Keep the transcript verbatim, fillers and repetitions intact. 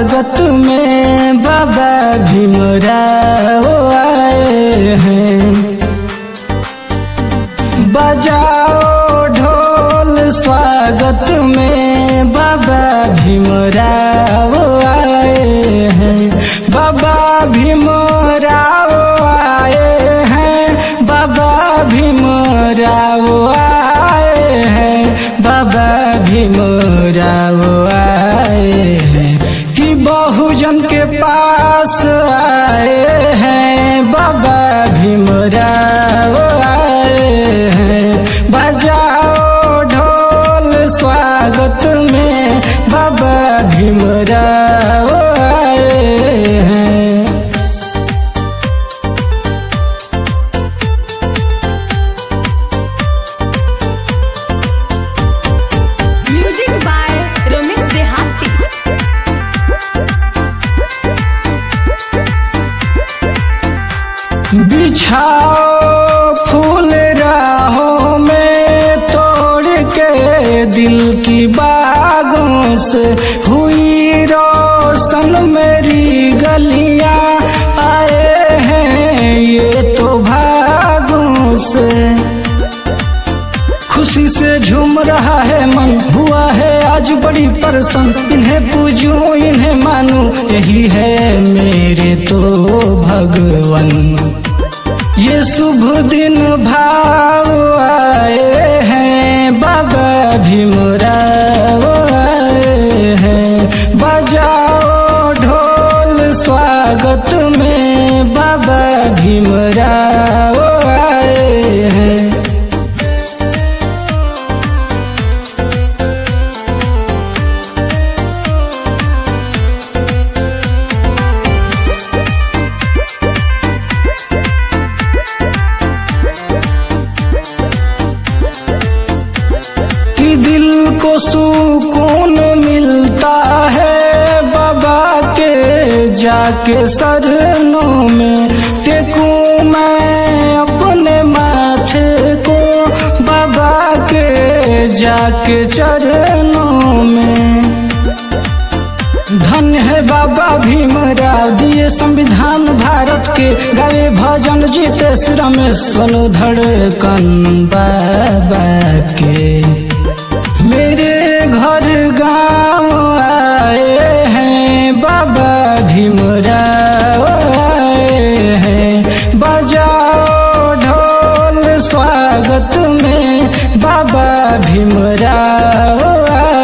स्वागत में बाबा भीमराव आए हैं। बजाओ ढोल स्वागत में बाबा भीमराव आए हैं। बाबा भीमराव आए हैं। बाबा भीमराव आए हैं। बाबा भीमराव आए हैं कि बहुजन के पास आए हैं। बाबा भीमराव आए हैं। बजाओ ढोल स्वागत में बाबा भीमराव आए हैं। म्यूजिक बाय रमेश देहाती। बिछाओ फूल राहों में तोड़ के दिल की बागों से हुई रोशन मेरी गलियां। आए हैं ये तो भागों से, खुशी से झूम रहा है मन, हुआ है आज बड़ी परसन। इन्हें पूजूं इन्हें मानूं यही है मेरे तो भगवन। ये शुभ दिन भाव आए हैं। बाबा भीमराव आए हैं। बजाओ ढोल स्वागत में बाबा भीमराव आए हैं। कि दिल को सुकून मिलता है बाबा के जाके शरणों में। टेकूं मैं अपने माथे को बाबा के जाके चरणों में। धन्य है बाबा भीमराव दिए संविधान भारत के। गावे भजन जीते श्री रमेश सोनू धड़कन बाबा के। मेरे घर गांव आए हैं बाबा भीमराव आए हैं। बजाओ ढोल स्वागत में बाबा भीमराव आए हैं।